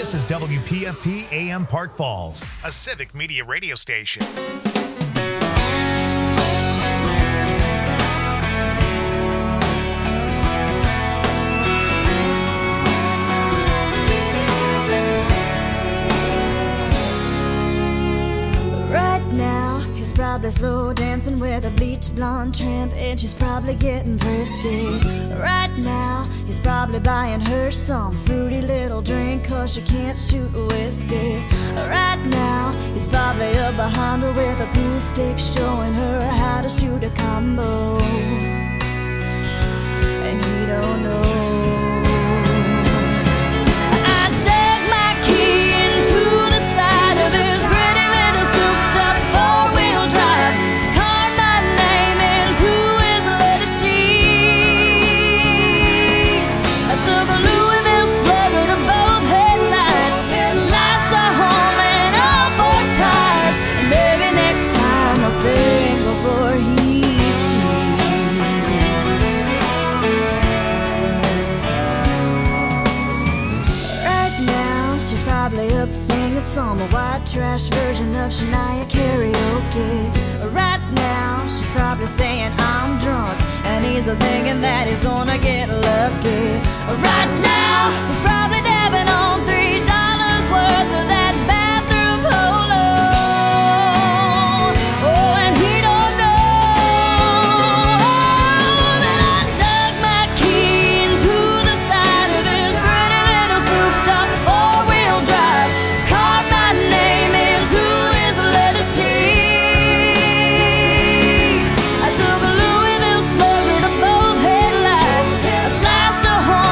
This is WPFP AM Park Falls, a civic media radio station. Probably slow dancing with a bleach blonde tramp, and she's probably getting thirsty. Right now, he's probably buying her some fruity little drink, cause she can't shoot whiskey. Right now, he's probably up behind her with a pool stick, showing her how to shoot a combo. And he don't know. Some white trash version of Shania karaoke. Right now, she's probably saying I'm drunk, and he's thinking that he's gonna get lucky. Right now, he's probably dabbing on $3 worth of that bathroom polo. Oh, and he don't know that I dug my key into the side of this pretty little souped-up four-wheel drive. Home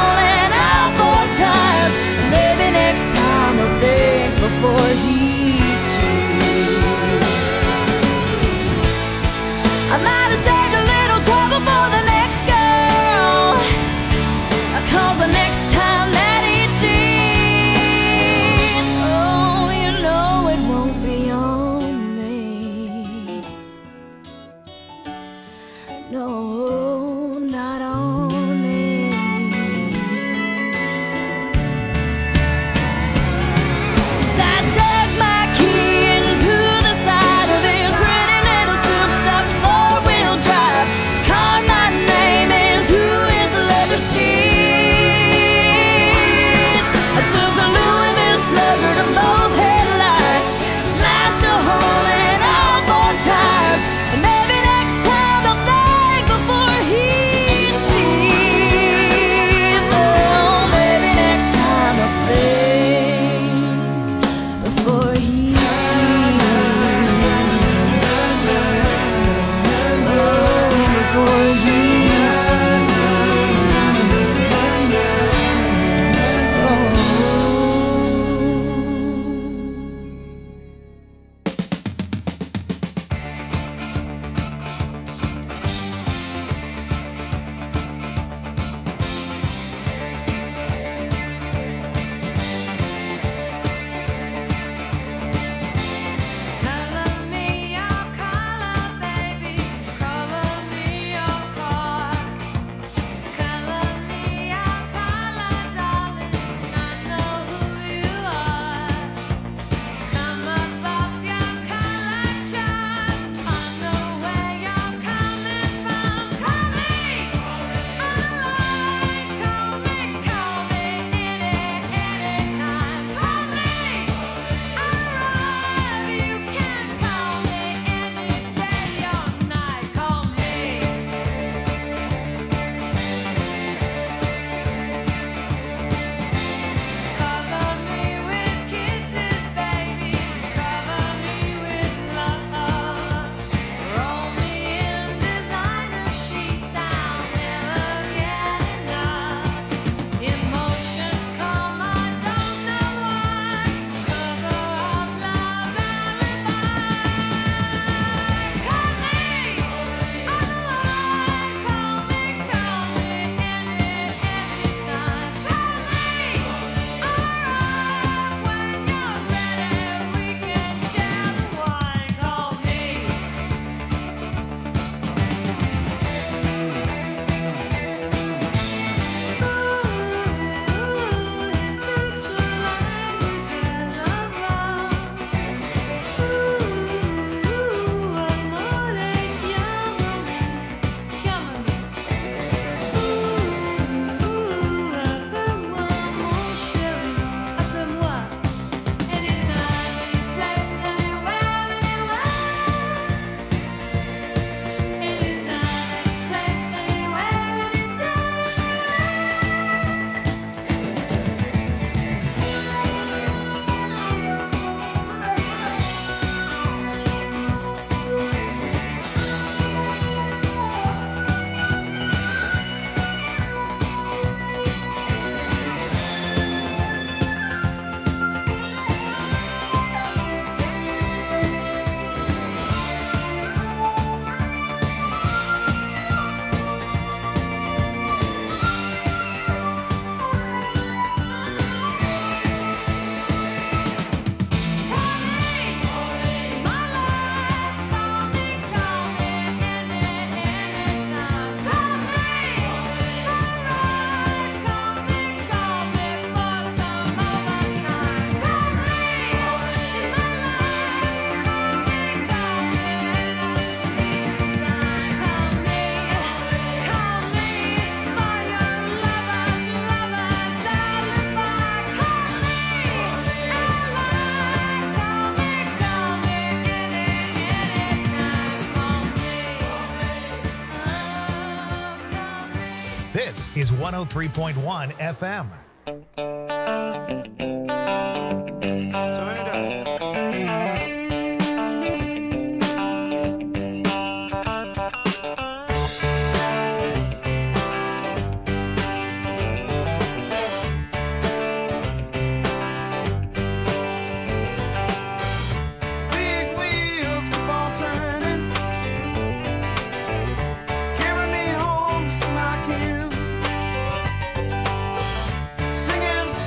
103.1 FM. Turn it up. Big wheels keep on turning, carry me home just like you. Singing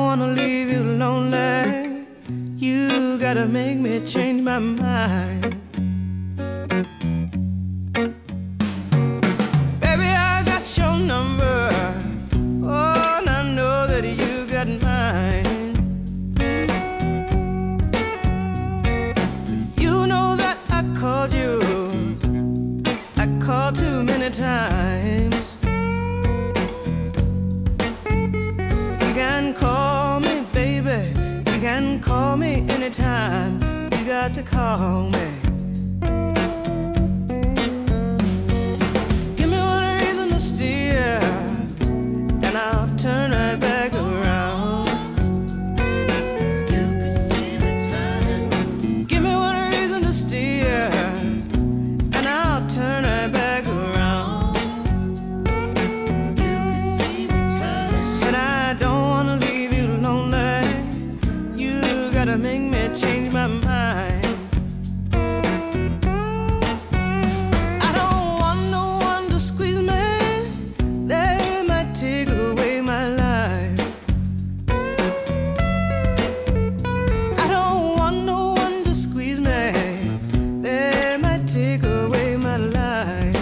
wanna leave you lonely. You gotta make me change my mind. Baby, I got your number. Oh, and I know that you got mine. You know that I called you. I called too many times. You can call me, baby. You can call me anytime. You got to call me. Give me one reason to steer, and I'll turn right back around. You can see me turning. Give me one reason to steer, and I'll turn right back around. You can see me turning. Said I don't wanna leave you lonely. You gotta make me change my mind. I don't want no one to squeeze me. They might take away my life. I don't want no one to squeeze me. They might take away my life.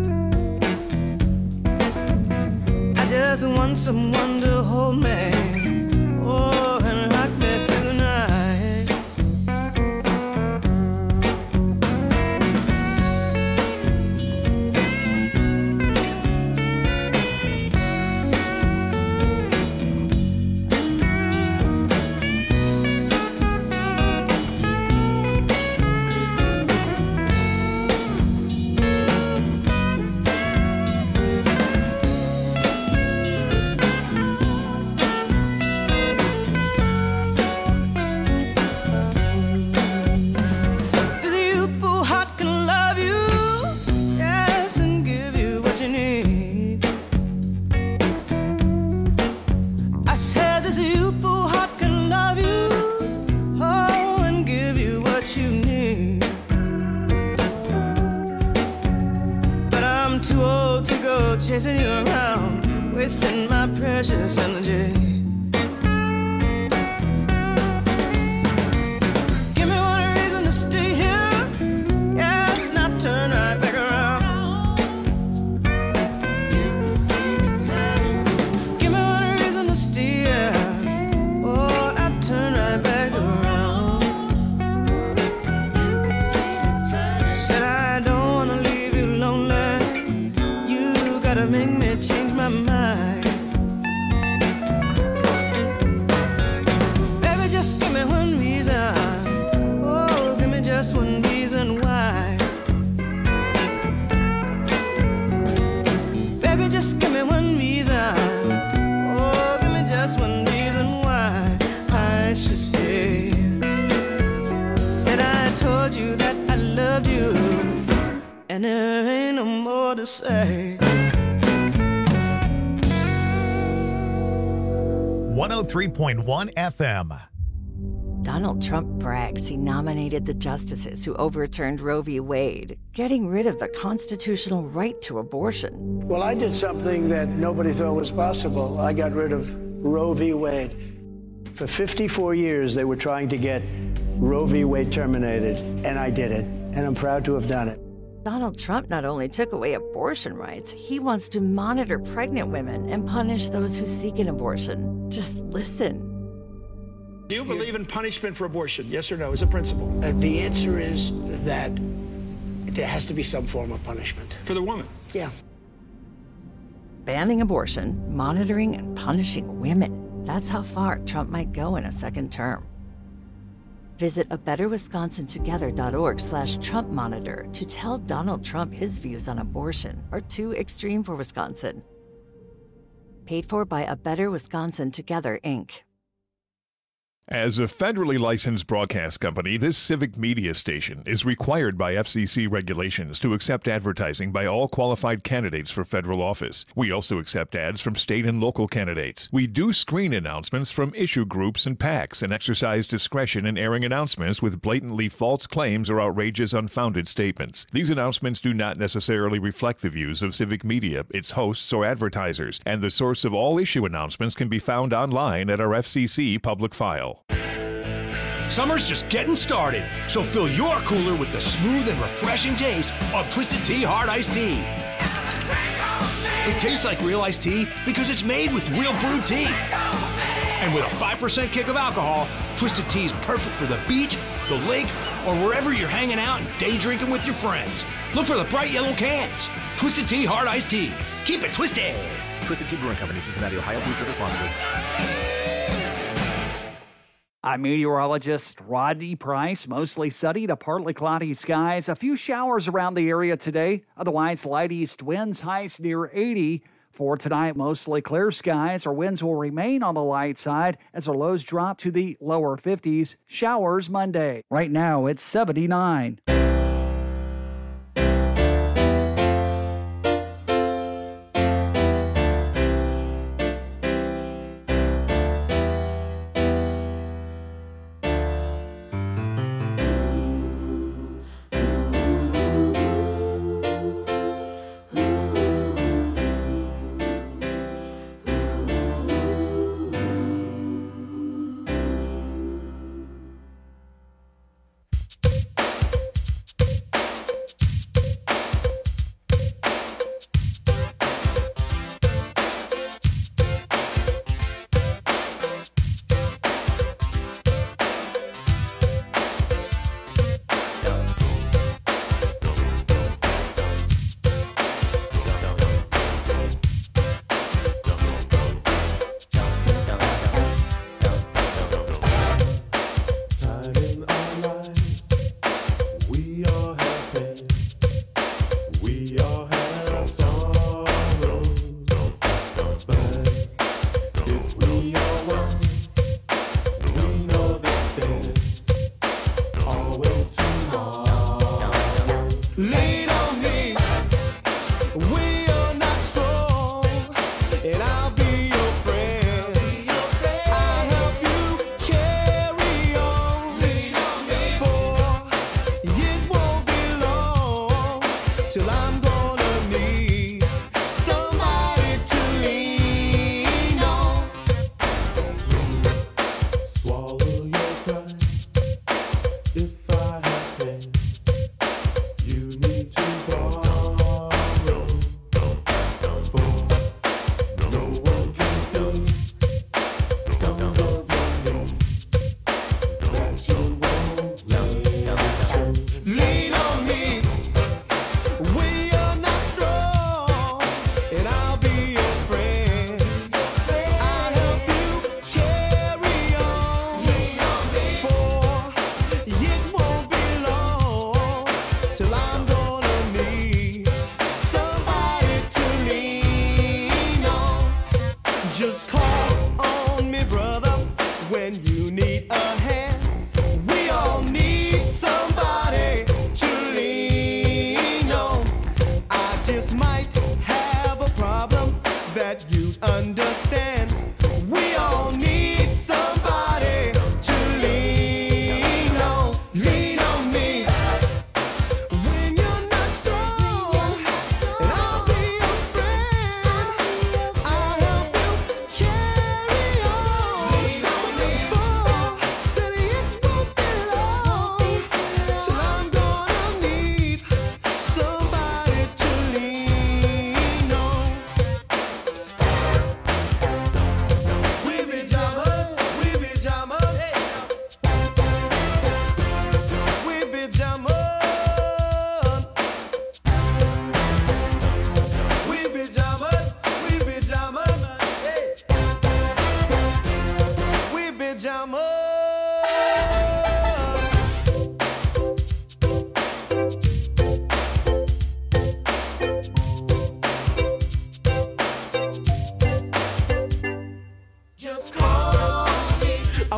I just want someone to hold me. Oh, and rock me through the night. The youthful heart can love you, yes, and give you what you need. I said this youthful heart can love you, oh, and give you what you need. But I'm too old to go chasing you around, wasting my precious energy. Give me one reason to stay here, yes, and I'll turn right back around. Give me one reason to stay here, oh, I'll turn right back around. Said I don't wanna leave you lonely. You gotta make me change my mind. Baby, just give me one reason. Oh, give me just one reason why. Baby, just give me one reason. Oh, give me just one reason why I should stay. Said I told you that I loved you, and there ain't no more to say. 103.1 FM. Donald Trump brags he nominated the justices who overturned Roe v. Wade, getting rid of the constitutional right to abortion. Well, I did something that nobody thought was possible. I got rid of Roe v. Wade. For 54 years, they were trying to get Roe v. Wade terminated, and I did it, and I'm proud to have done it. Donald Trump not only took away abortion rights, he wants to monitor pregnant women and punish those who seek an abortion. Just listen. Do you believe in punishment for abortion? Yes or no, as a principle? The answer is that there has to be some form of punishment. For the woman? Yeah. Banning abortion, monitoring and punishing women. That's how far Trump might go in a second term. Visit abetterwisconsintogether.org/Trump Monitor to tell Donald Trump his views on abortion are too extreme for Wisconsin. Paid for by A Better Wisconsin Together, Inc. As a federally licensed broadcast company, this civic media station is required by FCC regulations to accept advertising by all qualified candidates for federal office. We also accept ads from state and local candidates. We do screen announcements from issue groups and PACs and exercise discretion in airing announcements with blatantly false claims or outrageous, unfounded statements. These announcements do not necessarily reflect the views of civic media, its hosts, or advertisers, and the source of all issue announcements can be found online at our FCC public file. Summer's just getting started, so fill your cooler with the smooth and refreshing taste of Twisted Tea Hard Iced Tea. It tastes like real iced tea because it's made with real brewed tea. And with a 5% kick of alcohol, Twisted Tea is perfect for the beach, the lake, or wherever you're hanging out and day drinking with your friends. Look for the bright yellow cans. Twisted Tea Hard Iced Tea. Keep it twisted. Twisted Tea Brewing Company, Cincinnati, Ohio. Please drink responsibly. I'm meteorologist Rodney Price. Mostly sunny to partly cloudy skies. A few showers around the area today. Otherwise, light east winds, highs near 80. For tonight, mostly clear skies. Our winds will remain on the light side as our lows drop to the lower 50s. Showers Monday. Right now, it's 79.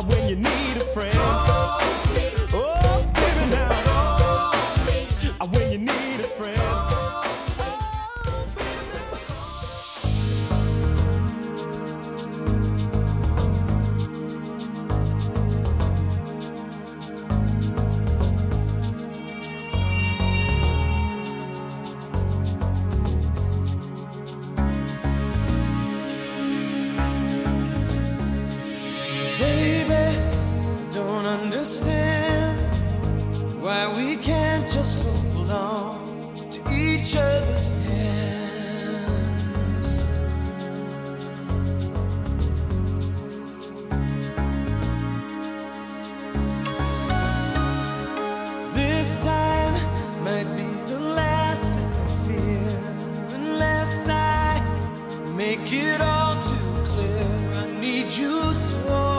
when you need a friend. Oh, baby, now. When you need a friend. Just hold on to each other's hands. This time might be the last I fear, unless I make it all too clear. I need you so.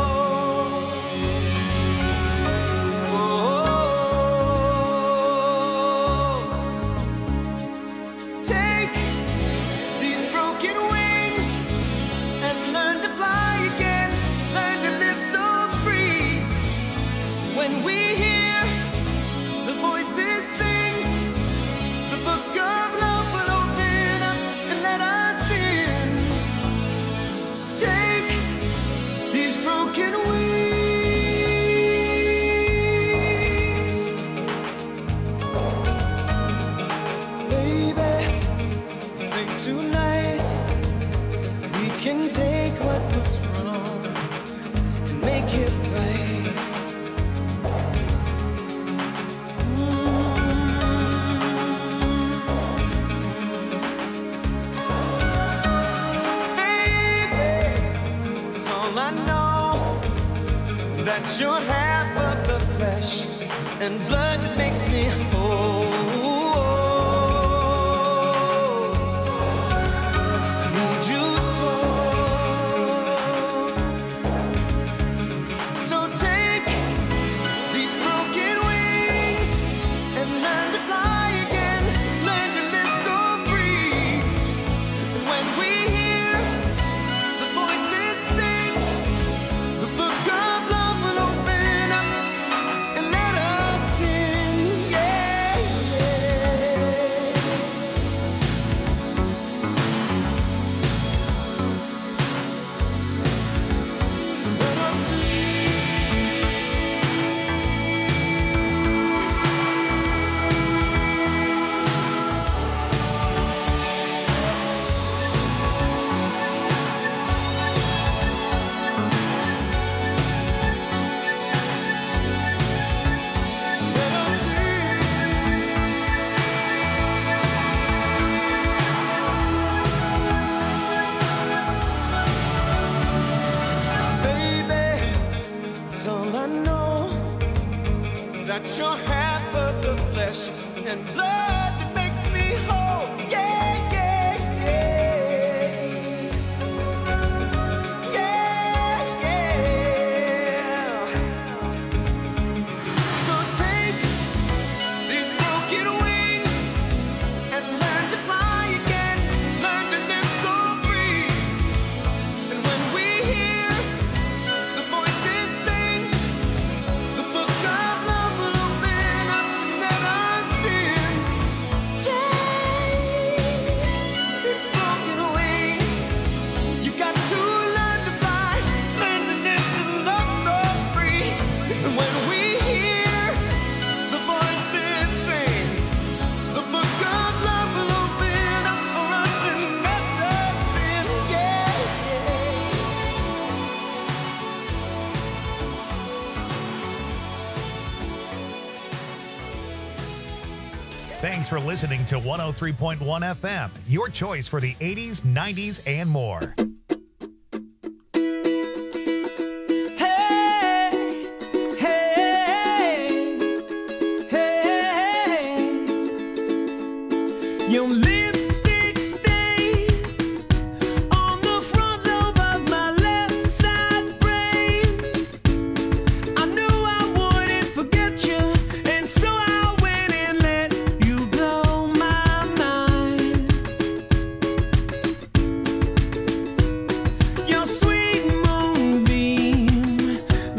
You're half of the flesh and blood that makes me whole. I need you so. So take these broken wings and learn to fly again. Learn to live so free. And when we hear the voices sing the book of you're half of the flesh and blood that makes me whole. Yeah, yeah, yeah. Yeah, yeah. So take these broken wings and learn to fly again. Learn to live so free. And when we hear the voices sing the book of love will open up and let us in. Take these broken wings. You got to learn to fly, learn to live and love so free. And when we hear the voices sing, the book of love will open up for us and let us in. Yeah, Thanks for listening to 103.1 FM, your choice for the 80s, 90s, and more. Your lipstick stains on the front lobe of my left side brains. I knew I wouldn't forget you, and so I went and let you blow my mind.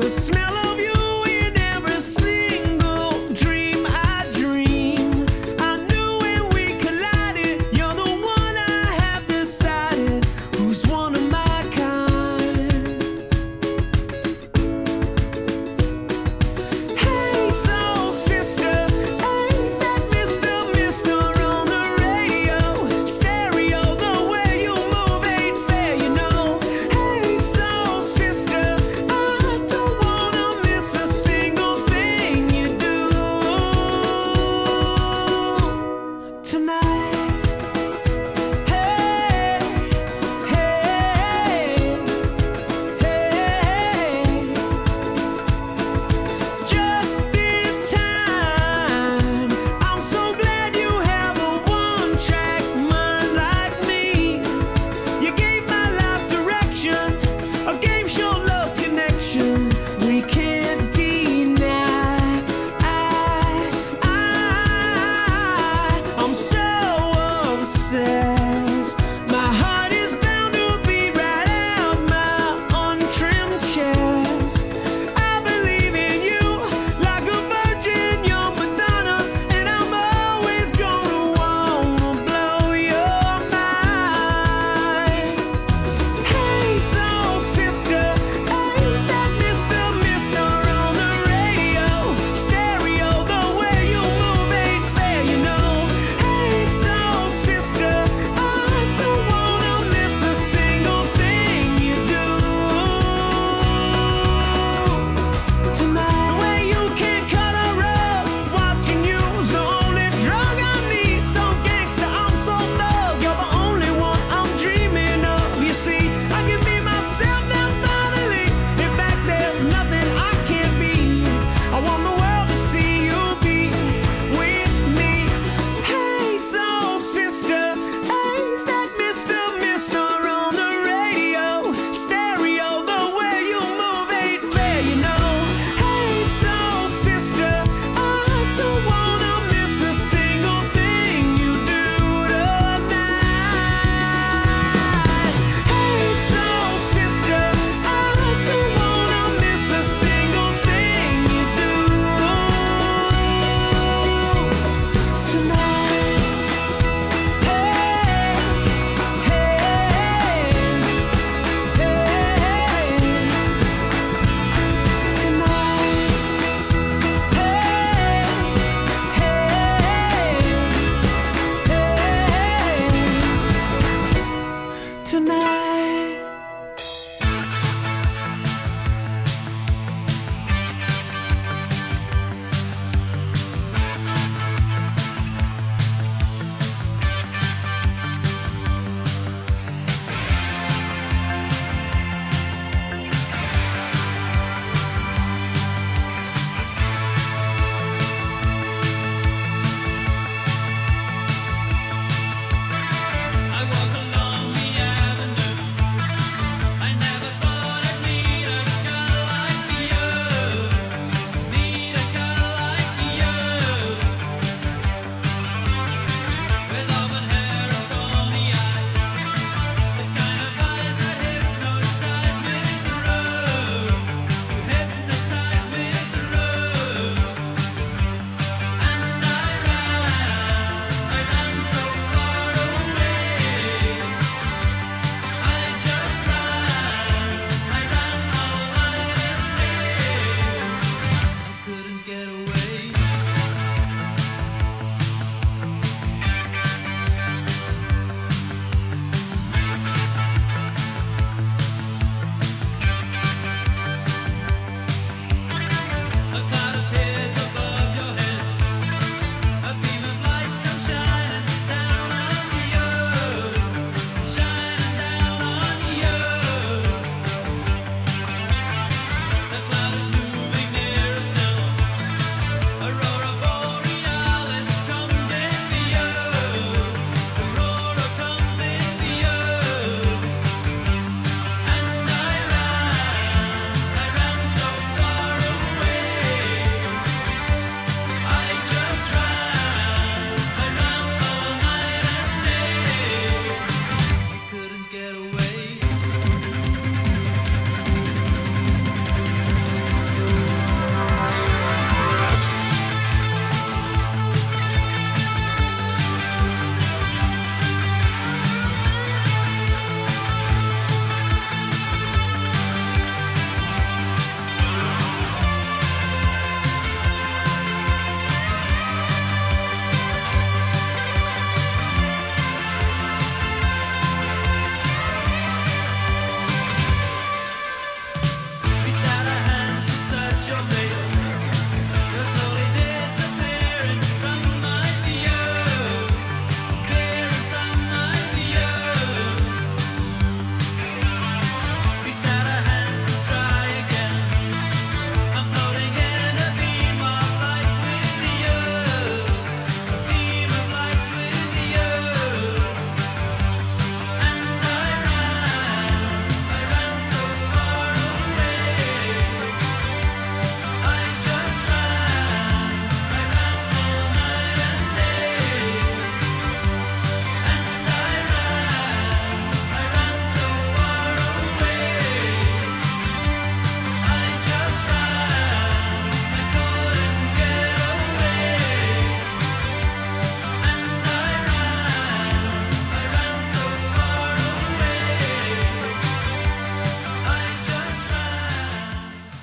smell of you in every single dream I dream. I knew when we collided, you're the one I have decided who's one of my kind. Hey, soul sister, ain't that Mr. on the radio? Stereo, the way you move ain't fair, you know. Hey, soul sister, I don't wanna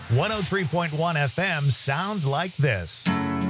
103.1 FM sounds like this.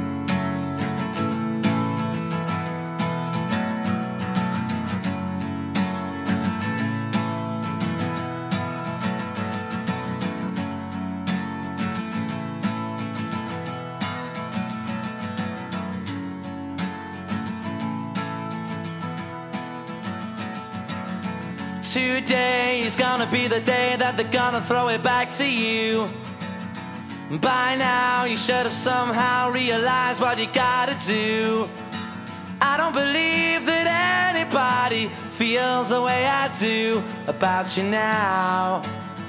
Today is gonna be the day that they're gonna throw it back to you. By now you should have somehow realized what you gotta do. I don't believe that anybody feels the way I do about you now.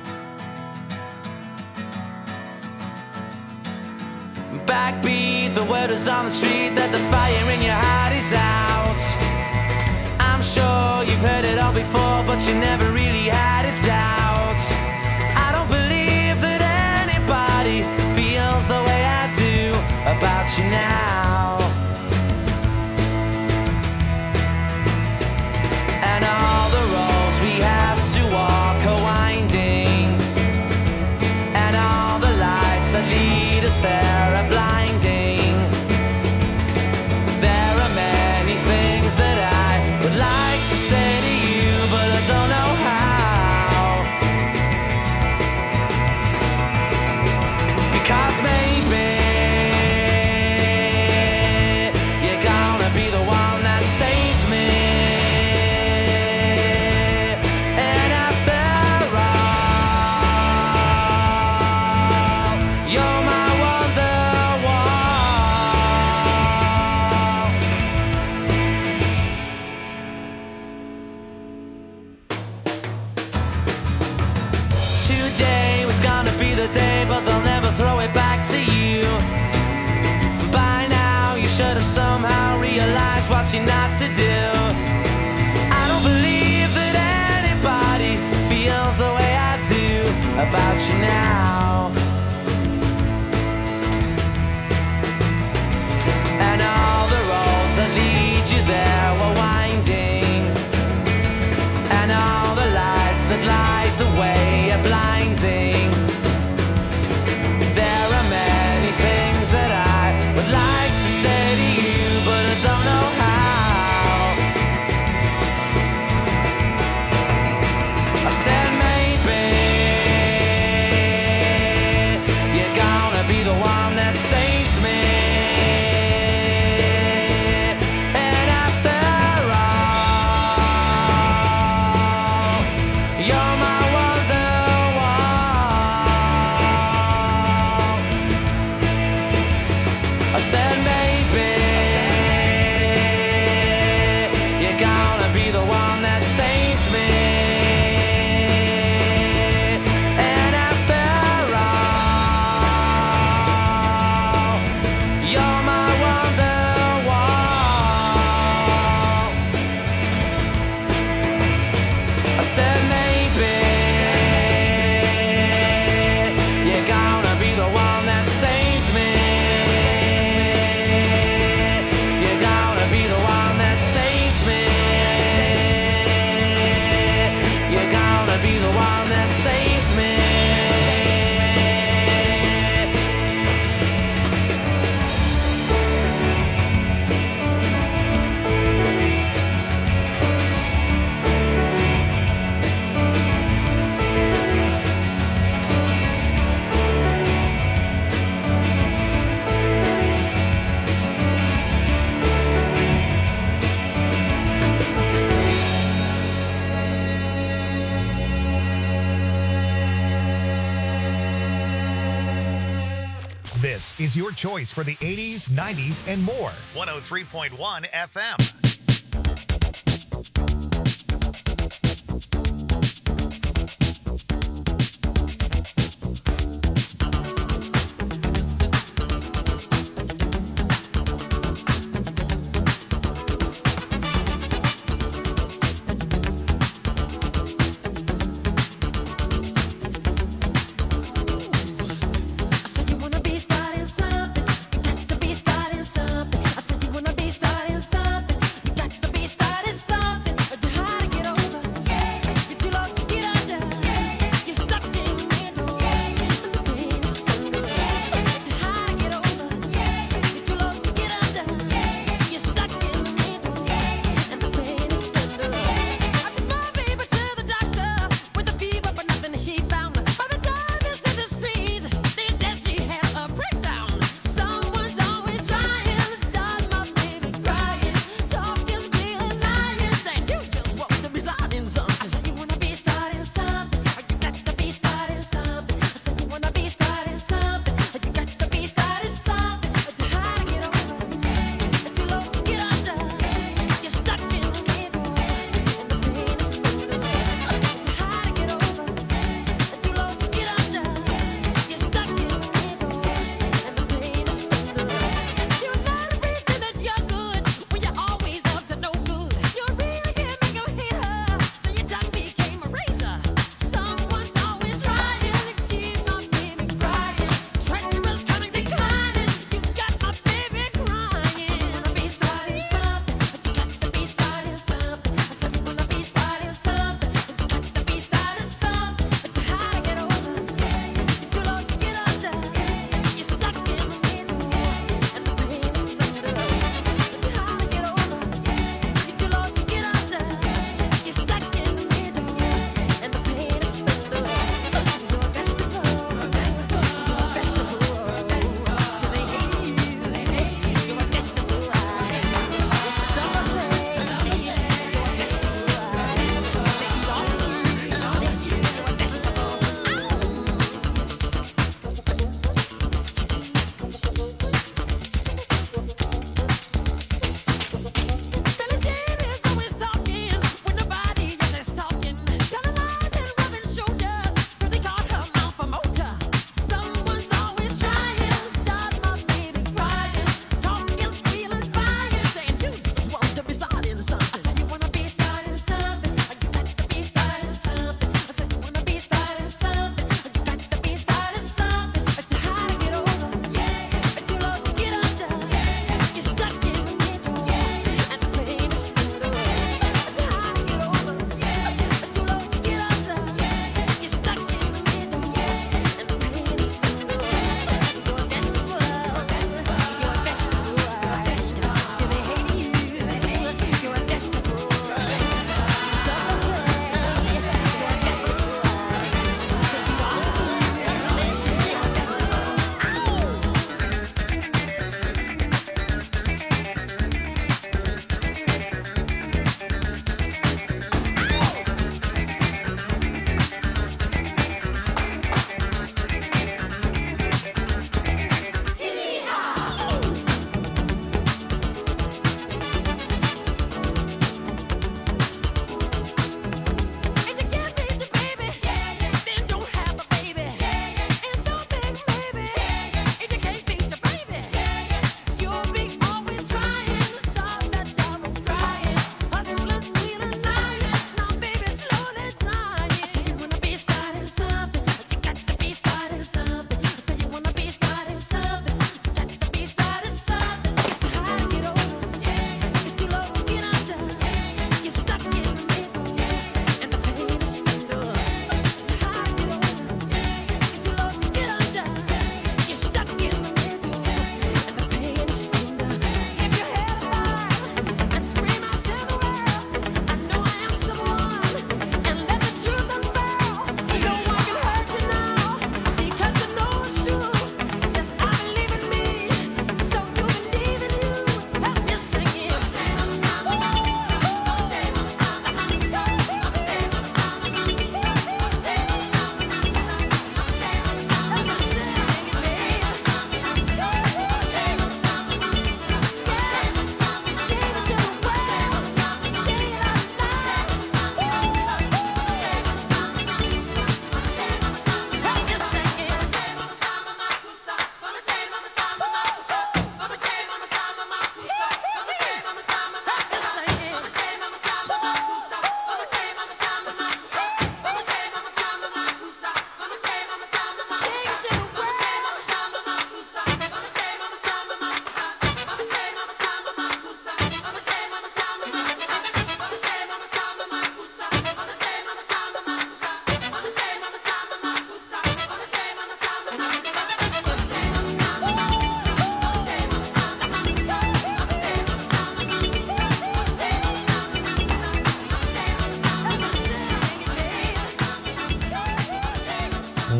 Backbeat, the word is on the street that the fire in your heart is out. I'm sure you've heard it all before, but you never really had a doubt. I don't believe that anybody feels the way I do about you now. And all the roads we have to walk are winding, and all the lights that lead us there are blinding. There are many things that I would like to say to you, but I don't know how. Because maybe you're gonna be the one that saves me. And after all, you're my Today was gonna be the day, but they'll never throw it back to you. By now you should have somehow realized what you're not to do. I don't believe that anybody feels the way I do about you now. And all the roads that lead you there were winding, and all the lights that light the way are blinding. There are many things that I would like to say to you, but I don't know how. I said maybe you're gonna be the one that saves me. And after all, you're my Wonderwall. I said maybe you're gonna be the one that saves me. And after all, you're my Wonderwall. I said maybe you're gonna be the one that saves me. You're gonna be the one that saves me. You're gonna be the one that saves me. This is your choice for the 80s, 90s, and more. 103.1 FM. Starting something. I said you wanna be starting something.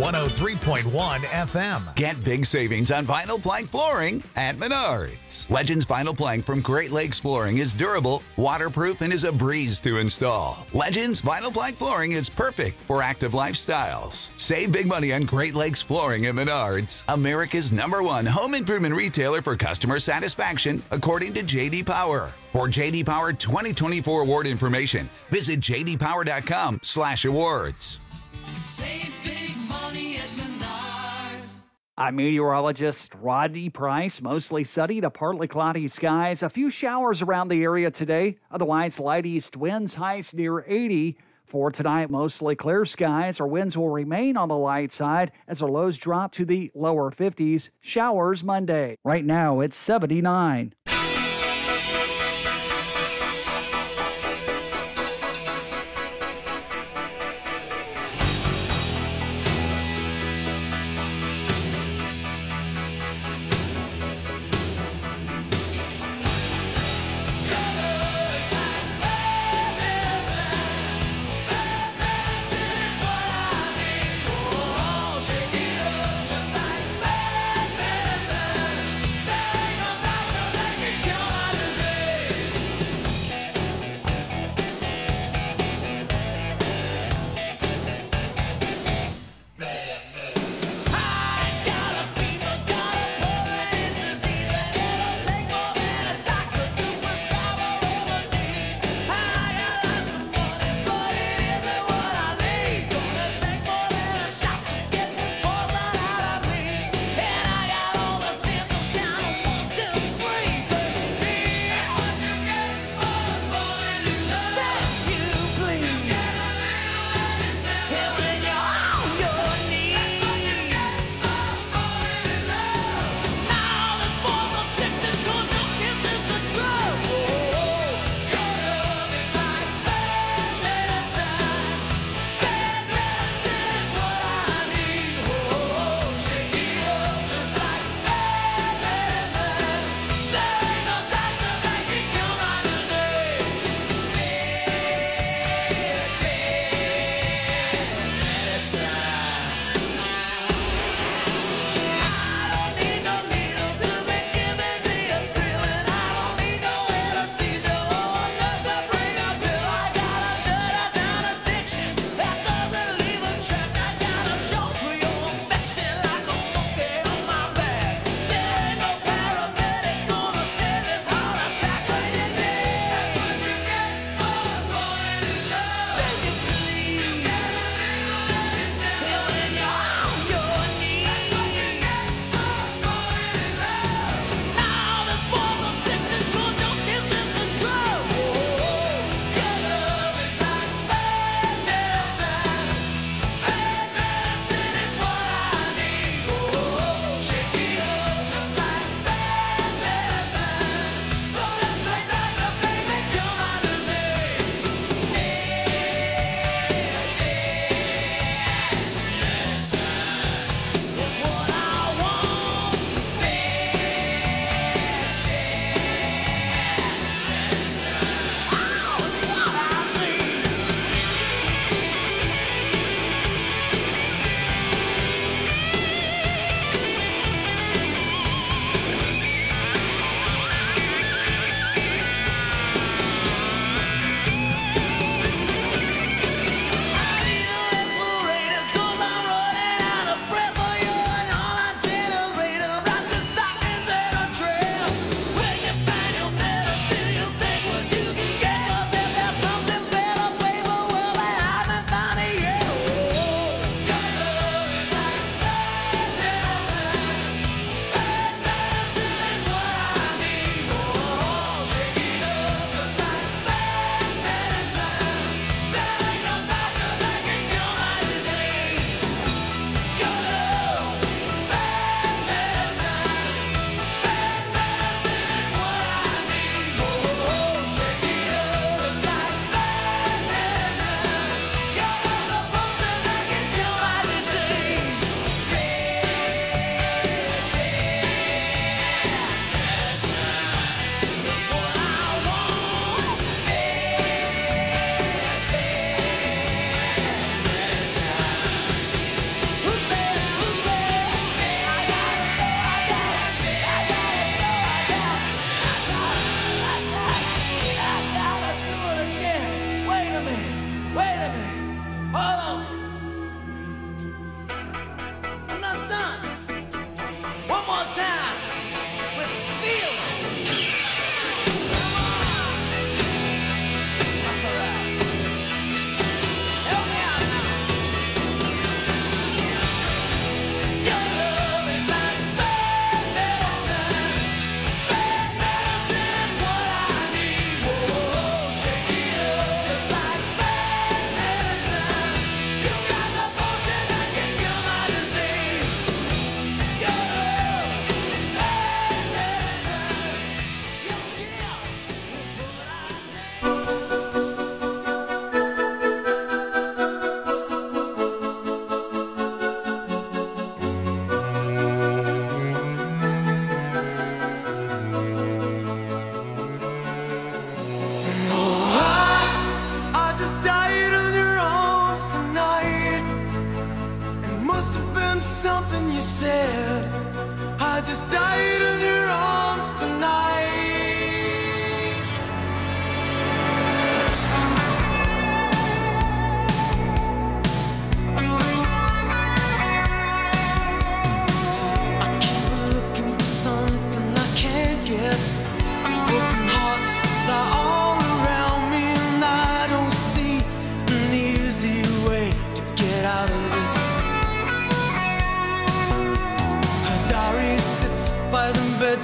103.1 FM. Get big savings on vinyl plank flooring at Menards. Legends Vinyl Plank from Great Lakes Flooring is durable, waterproof, and is a breeze to install. Legends Vinyl Plank Flooring is perfect for active lifestyles. Save big money on Great Lakes Flooring at Menards, America's #1 home improvement retailer for customer satisfaction, according to J.D. Power. For J.D. Power 2024 award information, visit jdpower.com/awards. Save big money at Menards. I'm meteorologist Rodney Price. Mostly sunny to partly cloudy skies. A few showers around the area today. Otherwise, light east winds, highs near 80. For tonight, mostly clear skies. Our winds will remain on the light side as our lows drop to the lower 50s. Showers Monday. Right now, it's 79.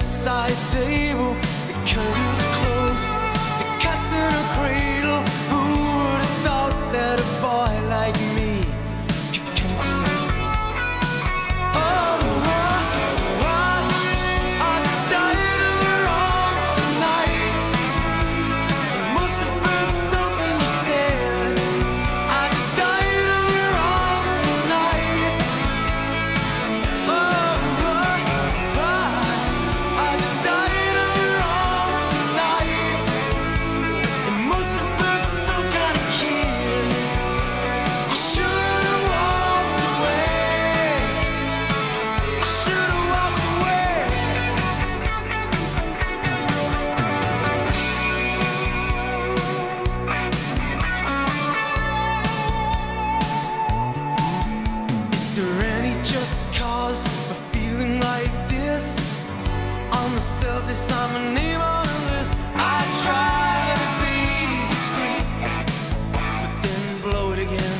bedside table, the curtains closed, the cat's in a cradle. Who would have thought that a boy like me could come to this? Oh, I just died in your arms tonight. It must have been something you said. I just died in your arms tonight. Oh, I just died in your arms tonight. It must have been some kind of kiss. I should have walked away. I should have walked away. Is there any just cause for feeling like this? On the surface, I'm a name on a list. I try to be discreet, but then blow it again.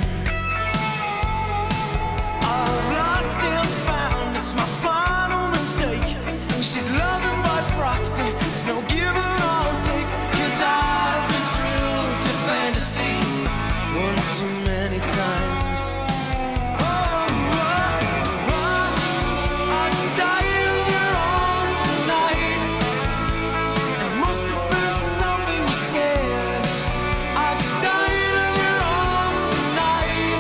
I've lost and found, it's my final mistake. She's loving by proxy, no give and I'll take. 'Cause I've been thrilled to fantasy one too many times. I just died in your arms tonight. It must have been something you said. I just died in your arms tonight.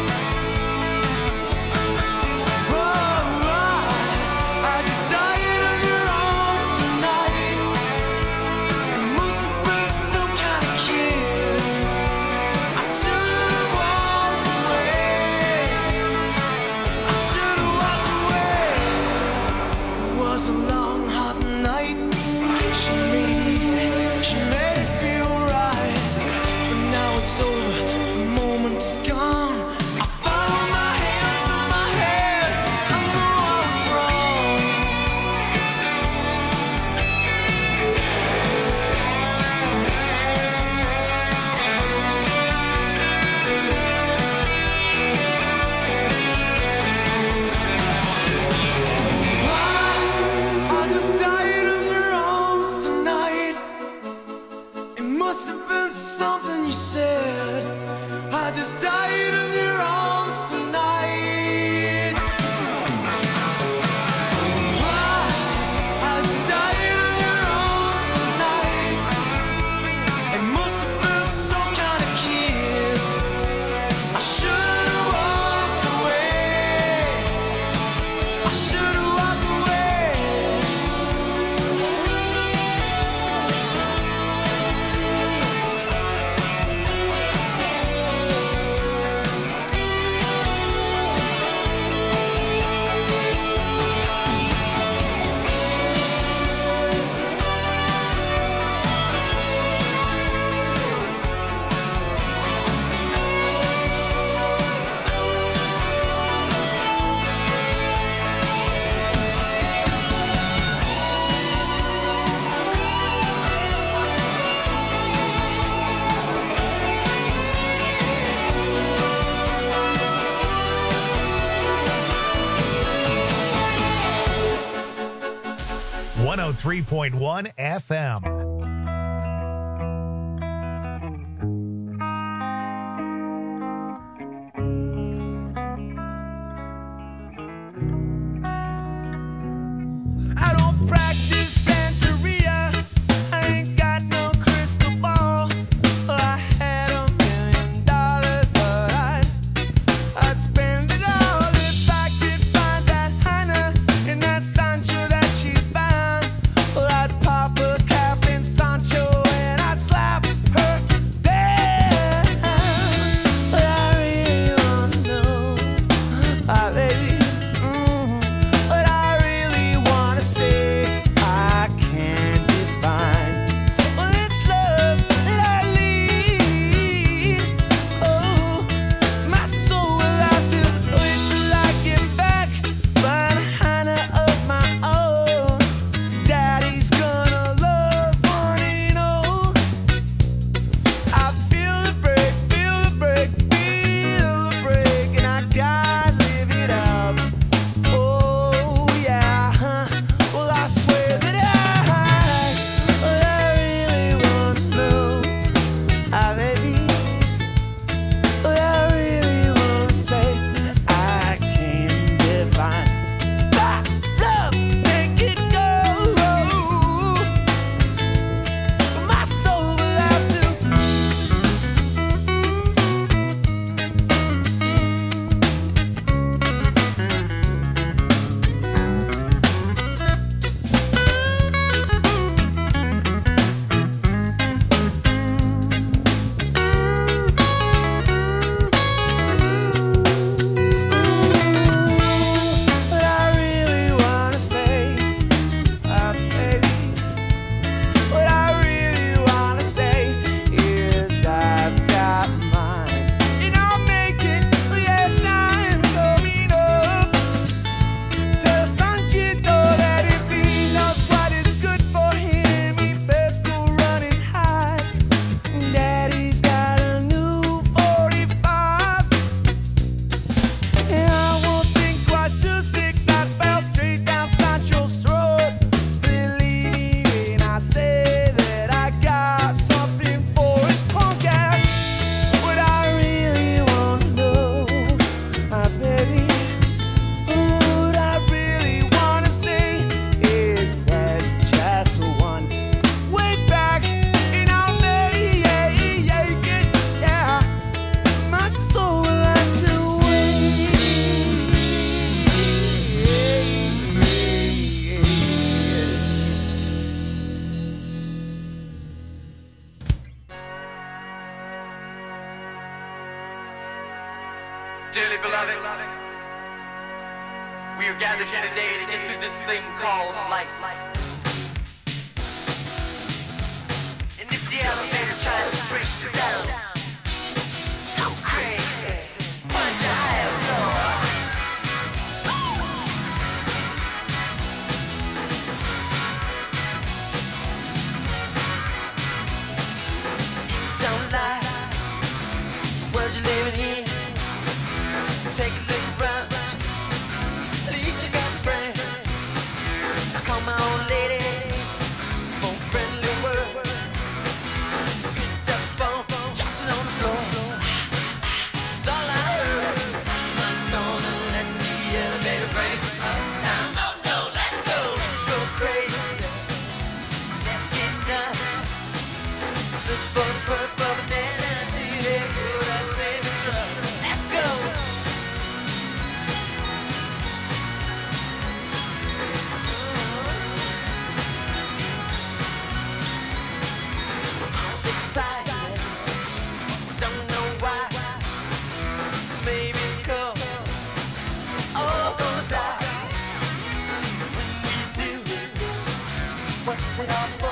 I just died in your arms tonight. It must have been some kind of kiss. I should have walked away. I should have walked away. It was a long, hot night. She made it easy. She made it feel right. But now it's over. The moment is gone. I follow my hands through my head. I know I was wrong. I just died in your arms tonight. It must have been something you said. I just died in your arms tonight. I just died in your arms tonight. It must have been some kind of kiss. I should have walked away. I should have walked away. One 103.1 FM. I don't practice Santeria. I ain't got no crystal ball. I had $1 million, but I'd spend it all if I could find that Heiner in that Sancho that she's bound. Well, I'd pop a cap and beloved. We are gathered here today to get through this thing called life. And if the elevator tries to break you down, go crazy, punch a higher floor. Don't lie, the world you're living in. Take a look around. At least you got friends. I call my old lady for a friendly word. She picked up the phone, dropped it on the floor. That's all I heard. I'm not gonna let the elevator break us down. Oh no, let's go crazy. Let's get nuts. Let's look for the purple banana till they put us in the truck. Let's go. I'm excited, don't know why. Maybe it's 'cause we're all gonna die. When we do, what's it all for?